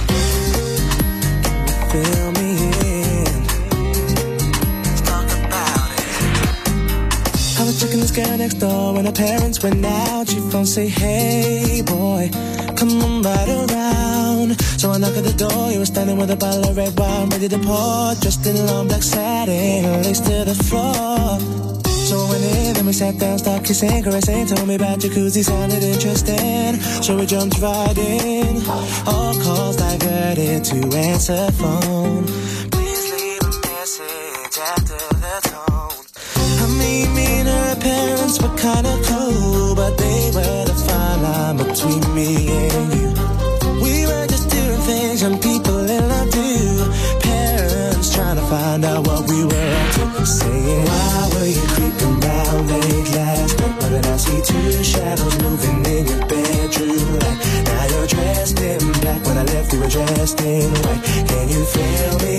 Fill me in. Talk about it. I was checking this girl next door when her parents went out. She phoned, say, hey boy, come on right around. So I knock at the door, you were standing with a bottle of red wine ready to pour, dressed in long black satin, lace to the floor. So I went in and we sat down, started kissing, caressing, told me about jacuzzi, sounded interesting. So we jumped right in, all calls diverted to answer phone. Please leave a message after the tone. I mean, me and her parents were kinda cool, but they were the fine line between me and you. We were just doing things young people in love do. Parents trying to find out what we were up to. Saying, why were you creeping round late last night? But then I see two shadows moving in your bedroom light. Now you're dressed in black. When I left you were dressed in white. Can you feel me?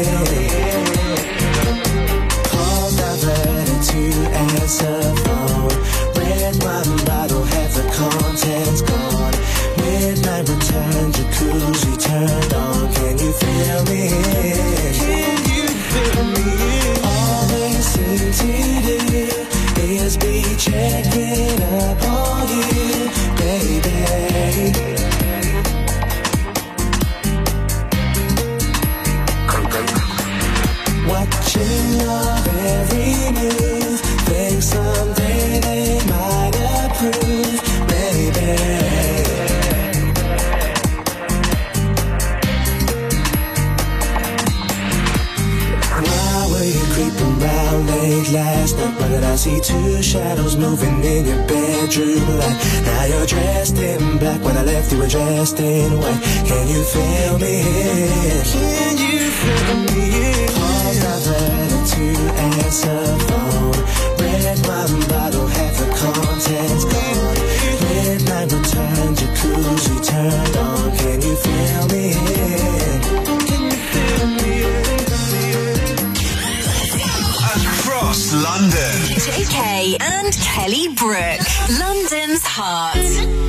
Calls diverted to answer phone. Red wine bottle, have the contents gone. Midnight return, jacuzzi turned on. Can you feel me? Can you feel me? All they seem to do is be checking up on you, baby. Watching your every move. Think someday they might approve, baby. Late last night, but then I see two shadows moving in your bedroom light. Now you're dressed in black. When I left you were dressed in white. Can you feel me? Can you feel me? Calls diverted to answer phone. Red wine bottle, half the contents gone. Midnight return, jacuzzi turned on. Can you feel me? Can you feel me? Across London. J K and Kelly Brook. London's Heart.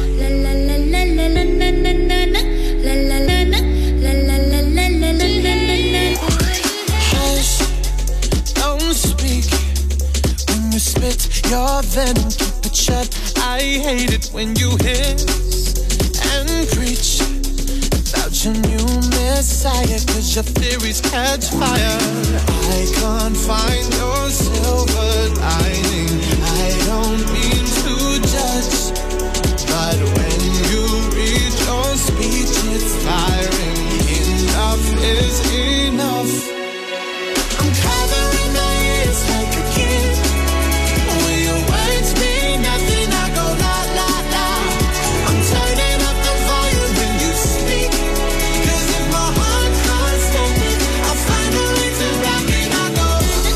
Hush, don't speak. When you spit your venom, keep it shut. I hate it when you hiss and preach about your new messiah, cause your theories catch fire. I can't find your silver lining. I don't mean to judge, but when you read your speech, it's tiring. Enough is enough. I'm covering my ears like a kid. When your words mean nothing, I go la la la. I'm turning up the volume when you speak. Cause if my heart can't stand it, I'll find a way to rock it. I go.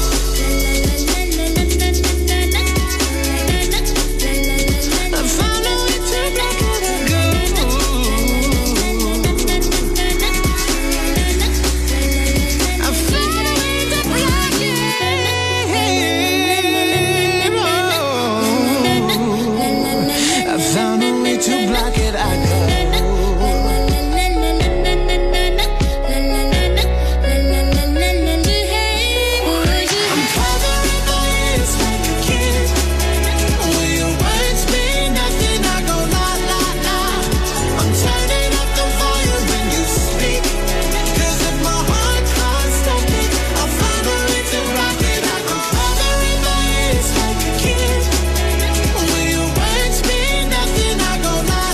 I found a way to rock it. I go. I found a way to rock it. I found a way to block it. I go. I'm covering my ears like a kid. When your words mean nothing, I go la la la. I'm turning up the volume when you speak. Cause if my heart can't stop it, I'll find a way to rock it. I'm covering my ears like a kid. When your words mean nothing, I go la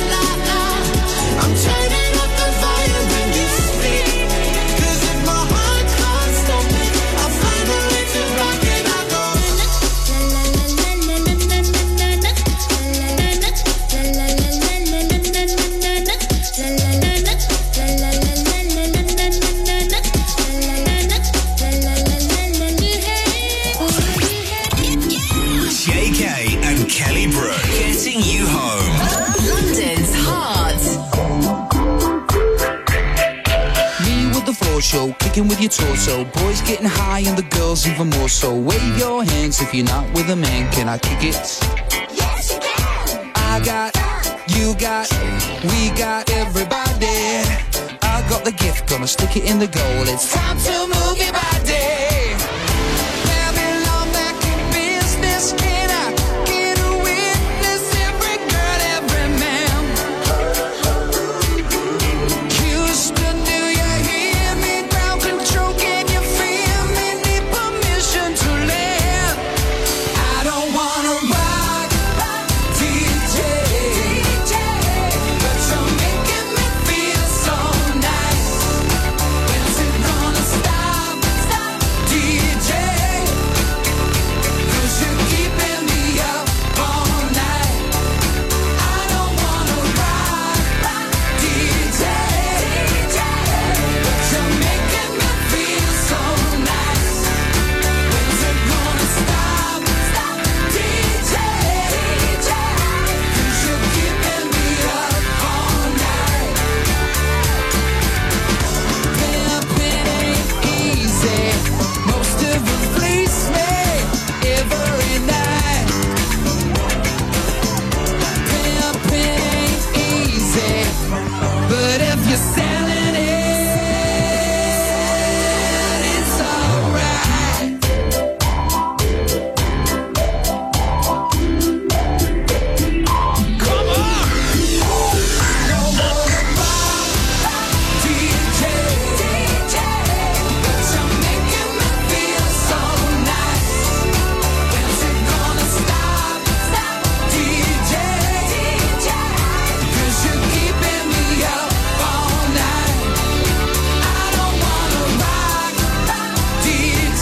show, kicking with your torso. Boys getting high and the girls even more so. Wave your hands if you're not with a man. Can I kick it? Yes, you can. I got, you got, we got everybody. I got the gift, gonna stick it in the goal. It's time to move your body. Babylon back in business. Can I get a witness? Every girl, every man. Houston, do you hear me? Ground control, can you feel me? Need permission to land. I don't wanna rock, D J, but you're making me feel so nice. When's it gonna stop, D J? 'Cause you're keeping me up all night. I don't wanna rock, D J, but you're making me feel so nice. When's it gonna stop, D J? 'Cause you're keeping me up all night. Pimpin' ain't easy. Most of them fleece me every night. Pimpin' ain't easy, but if you're selling it, it's alright. Come on! No more D J, but you're making me feel so nice. When's it gonna stop, D J? 'Cause you're keeping me up all night. I don't wanna rock, D J,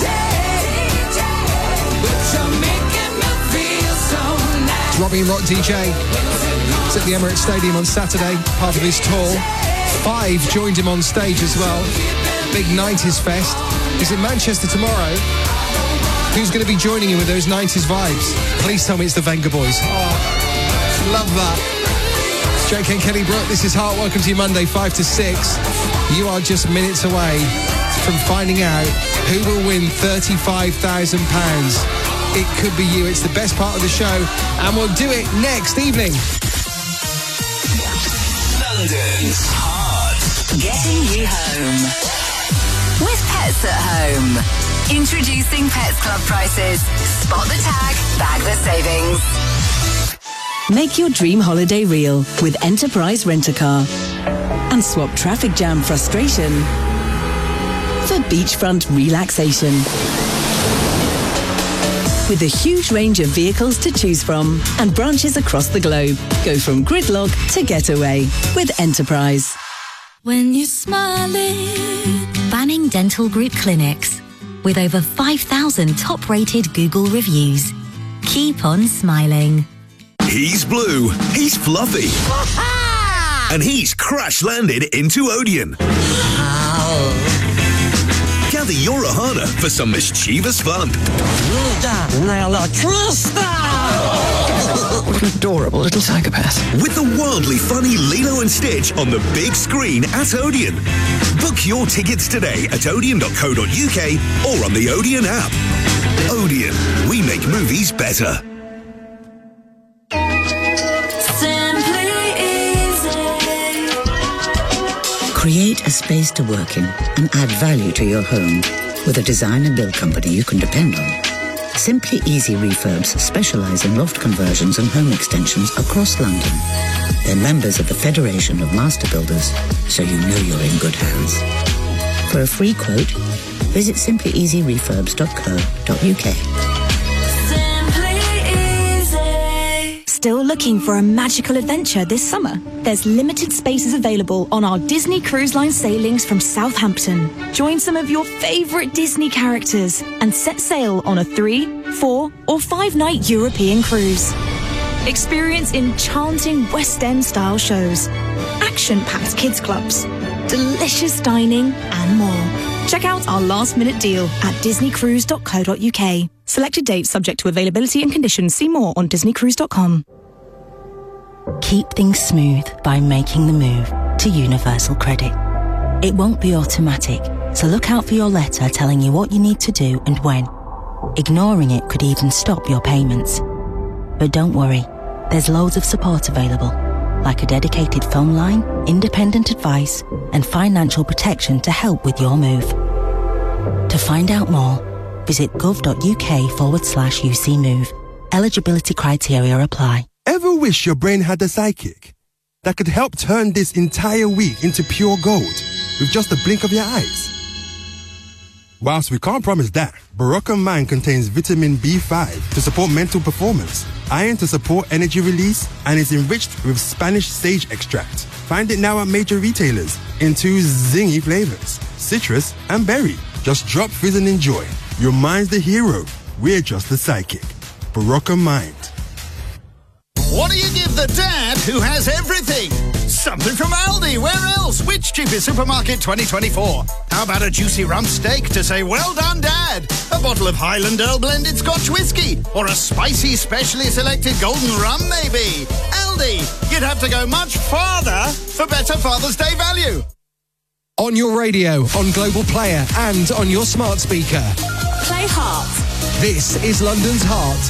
but you're making me feel so nice. Robbie and Rock D J. It's at the Emirates Stadium on Saturday, part of his tour. Five joined him on stage as well. Big nineties fest. He's in Manchester tomorrow. Who's going to be joining him with those nineties vibes? Please tell me it's the Venga Boys. Oh, love that. It's J K and Kelly Brook. This is Heart. Welcome to you Monday, five to six. You are just minutes away from finding out who will win thirty-five thousand pounds. It could be you. It's the best part of the show, and we'll do it next evening. London's Heart. Getting you home. With Pets at Home. Introducing Pets Club prices. Spot the tag, bag the savings. Make your dream holiday real with Enterprise Rent-A-Car. And swap traffic jam frustration for beachfront relaxation. With a huge range of vehicles to choose from and branches across the globe. Go from gridlock to getaway with Enterprise. When you're smiling. Banning Dental Group Clinics. With over five thousand top-rated Google reviews. Keep on smiling. He's blue, he's fluffy, and he's crash-landed into Odeon. Gather your Ohana for some mischievous fun. What an adorable little psychopath. With the wildly funny Lilo and Stitch on the big screen at Odeon. Book your tickets today at odeon dot co dot uk or on the Odeon app. Odeon, we make movies better. Create a space to work in and add value to your home with a design and build company you can depend on. Simply Easy Refurbs specialise in loft conversions and home extensions across London. They're members of the Federation of Master Builders, so you know you're in good hands. For a free quote, visit simply easy refurbs dot co dot uk. Still looking for a magical adventure this summer? There's limited spaces available on our Disney Cruise Line sailings from Southampton. Join some of your favourite Disney characters and set sail on a three, four or five night European cruise. Experience enchanting West End style shows, action-packed kids clubs, delicious dining and more. Check out our last minute deal at disney cruise dot co dot uk. Selected dates subject to availability and conditions. See more on disney cruise dot com. Keep things smooth by making the move to Universal Credit. It won't be automatic, So look out for your letter telling you what you need to do and when. Ignoring it could even stop your payments. But don't worry, there's loads of support available, like a dedicated phone line, independent advice, and financial protection to help with your move. To find out more, visit gov.uk forward slash UC Move. Eligibility criteria apply. Ever wish your brain had a sidekick that could help turn this entire week into pure gold with just a blink of your eyes? Whilst we can't promise that, Barocca Mind contains vitamin B five to support mental performance, iron to support energy release, and is enriched with Spanish sage extract. Find it now at major retailers in two zingy flavors, citrus and berry. Just drop, fizz and enjoy. Your mind's the hero. We're just the sidekick. Barocca Mind. What do you give the dad who has everything? Something from Aldi. Where else? Which cheapest supermarket twenty twenty-four? How about a juicy rump steak to say, well done, Dad? A bottle of Highland Earl blended Scotch whiskey? Or a spicy, specially selected golden rum, maybe? Aldi, you'd have to go much farther for better Father's Day value. On your radio, on Global Player, and on your smart speaker. Play Heart. This is London's Heart.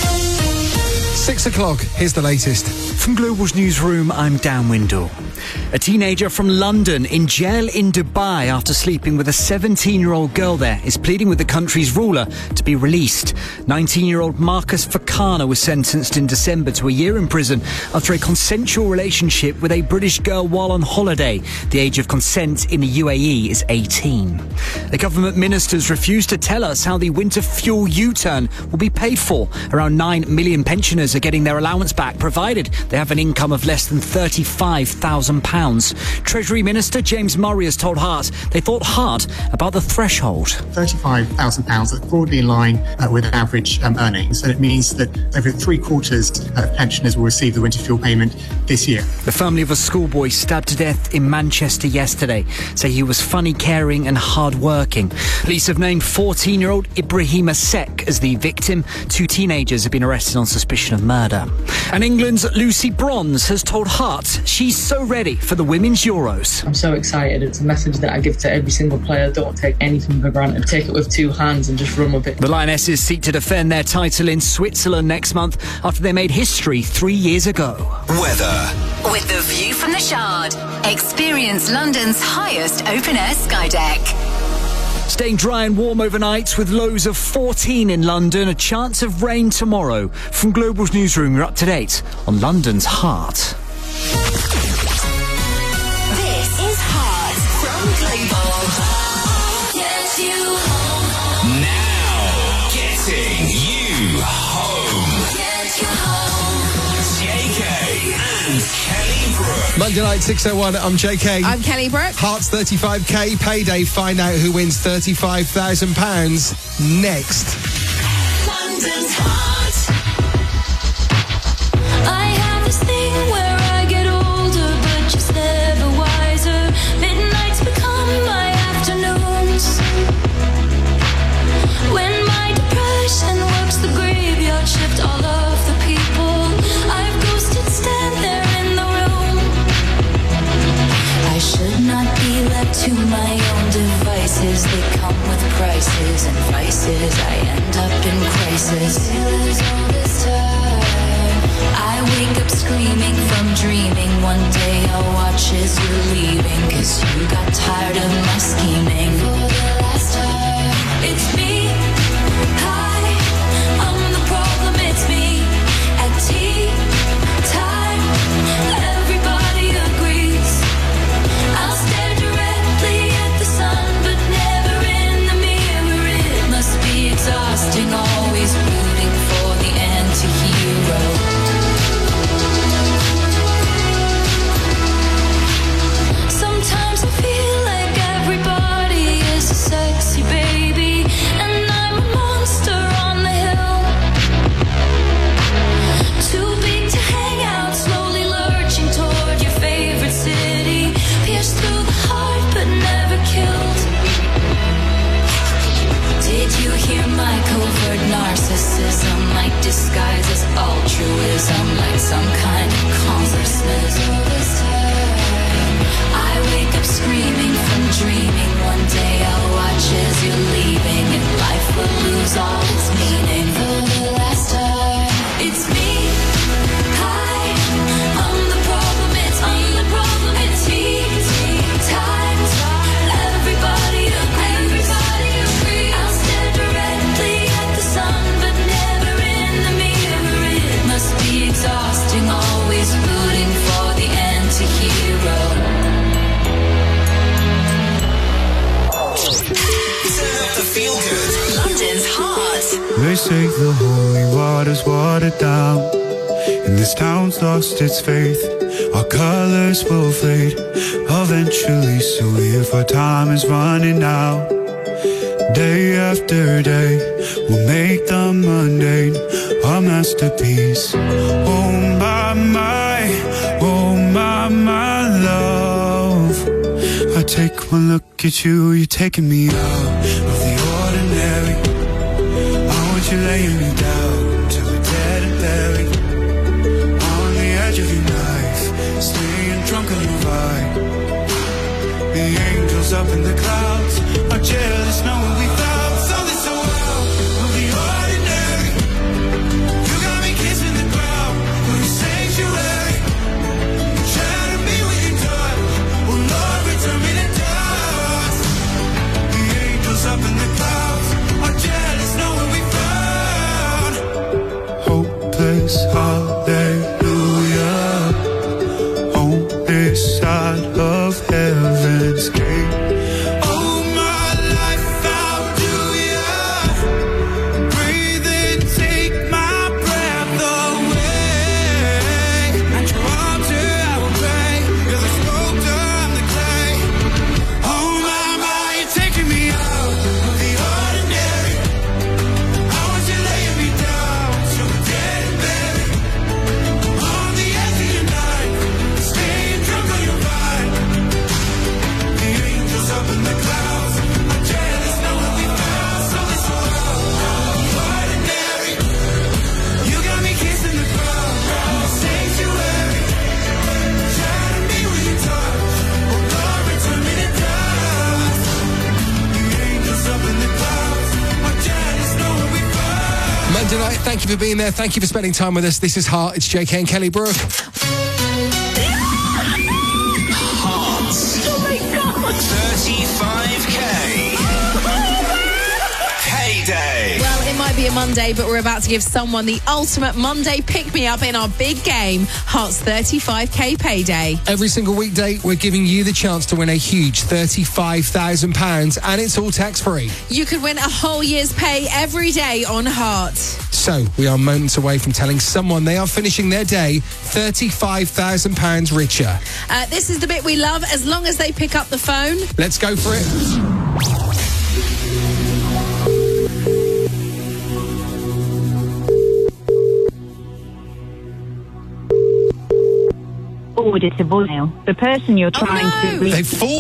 Six o'clock, here's the latest. From Global's newsroom, I'm Dan Windle. A teenager from London in jail in Dubai after sleeping with a seventeen-year-old girl there is pleading with the country's ruler to be released. nineteen-year-old Marcus Fakana was sentenced in December to a year in prison after a consensual relationship with a British girl while on holiday. The age of consent in the U A E is eighteen. The government ministers refused to tell us how the winter fuel U-turn will be paid for. Around nine million pensioners are getting their allowance back, provided they have an income of less than thirty-five thousand pounds. Treasury Minister James Murray has told Heart they thought hard about the threshold. thirty-five thousand pounds, that's broadly in line uh, with average um, earnings, and it means that over three quarters of pensioners will receive the winter fuel payment this year. The family of a schoolboy stabbed to death in Manchester yesterday say he was funny, caring and hard-working. Police have named fourteen-year-old Ibrahima Sek as the victim. Two teenagers have been arrested on suspicion of murder. And England's Lucy Bronze has told Heart she's so ready for the Women's Euros. I'm so excited. It's a message that I give to every single player. Don't take anything for granted. Take it with two hands and just run with it. The Lionesses seek to defend their title in Switzerland next month after they made history three years ago. Weather. With the view from the Shard, experience London's highest open-air sky deck. Staying dry and warm overnight with lows of fourteen in London. A chance of rain tomorrow. From Global's newsroom, you're up to date on London's Heart. This is Heart from Global. Get you home. Now, getting you home. Get you home. J K and Kelly Brook. Monday night, six oh one, I'm J K. I'm Kelly Brook. Heart's thirty-five K payday. Find out who wins thirty-five thousand pounds next. London's Heart. I have this thing where I get older, but just never wiser. Midnights become my afternoons. When my depression works the graveyard shift, all of the people I've ghosted stand there in the room. I should not be left to my own devices. They come with prices and vices. I end up in crisis. Feelings all this time. I wake up screaming from dreaming. One day I'll watch as you're leaving, 'cause you got tired of my scheming. For the last time, it's me. Hi, I'm the problem, it's me. At tea time, everybody agrees. I'll stare directly at the sun, but never in the mirror. It must be exhausting, always rooting for the anti-hero. Sometimes I feel like everybody is a sexy baby, and They say the holy water's watered down, and this town's lost its faith. Our colors will fade eventually, so if our time is running out, day after day, we'll make the mundane our masterpiece. Oh my, my, oh my, my love, I take one look at you, you're taking me out of the ordinary. I want you laying me down till we're dead and buried, on the edge of your knife, staying drunk on your vibe. The angels up in the clouds are jealous knowing we found something so out of the ordinary. You got me kissing the ground for a sanctuary, trying to be within touch. Oh Lord, return me to dust. The angels up in the clouds are jealous knowing we found hopeless hallelujah on this side of heaven's gate. Oh my life, how do ya breathe and take my breath away? At your altar I will pray, you're the sculptor, I'm the clay. Oh my, my, you're taking me out of the ordinary. I want you laying me down till we're dead and buried, on the edge of your night, staying drunk on your vibe. The angels up in the clouds are jealous knowing we found something so out of the ordinary. You got me kissing the ground in the sanctuary, trying to be with your touch. Oh Lord, return me to dust. The angels up in the clouds are jealous knowing we found. Monday night, thank you for being there. Thank you for spending time with us. This is Heart. It's J K and Kelly Brook. thirty-five K. Payday. Well, it might be a Monday, but we're about to give someone the ultimate Monday pick-me-up in our big game, Heart's thirty-five K Payday. Every single weekday, we're giving you the chance to win a huge thirty-five thousand pounds, and it's all tax-free. You could win a whole year's pay every day on Heart. So, we are moments away from telling someone they are finishing their day thirty-five thousand pounds richer. Uh, this is the bit we love, as long as they pick up the phone. Let's go for it. Forwarded to voicemail. The person you're trying to reach. They've